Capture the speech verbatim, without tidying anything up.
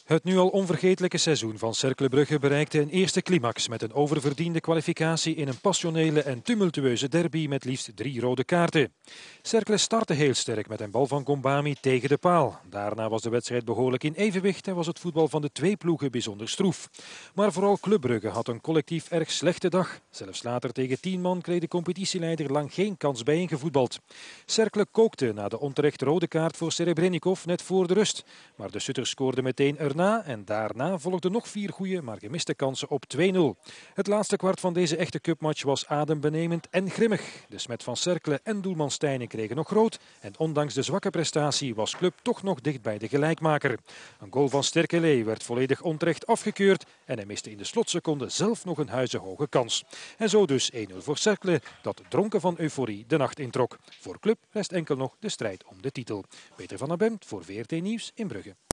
Het nu al onvergetelijke seizoen van Cercle Brugge bereikte een eerste climax met een oververdiende kwalificatie in een passionele en tumultueuze derby met liefst drie rode kaarten. Cercle startte heel sterk met een bal van Gombami tegen de paal. Daarna was de wedstrijd behoorlijk in evenwicht en was het voetbal van de twee ploegen bijzonder stroef. Maar vooral Club Brugge had een collectief erg slechte dag. Zelfs later tegen tien man kreeg de competitieleider lang geen kans bijeengevoetbald. Cercle kookte na de onterecht rode kaart voor Serebrennikov net voor de rust. Maar de Sutters scoorden meteen erna en daarna volgden nog vier goede, maar gemiste kansen op twee nul. Het laatste kwart van deze echte cupmatch was adembenemend en grimmig. De smet van Cercle en doelman Stijnen kregen nog rood en ondanks de zwakke prestatie was Club toch nog dicht bij de gelijkmaker. Een goal van Sterkelé werd volledig onterecht afgekeurd en hij miste in de slotseconde zelf nog een huizenhoge kans. En zo dus één nul voor Cercle, dat dronken van euforie de nacht introk. Voor Club rest enkel nog de strijd om de titel. Peter van der Bemt voor V R T Nieuws in Brugge.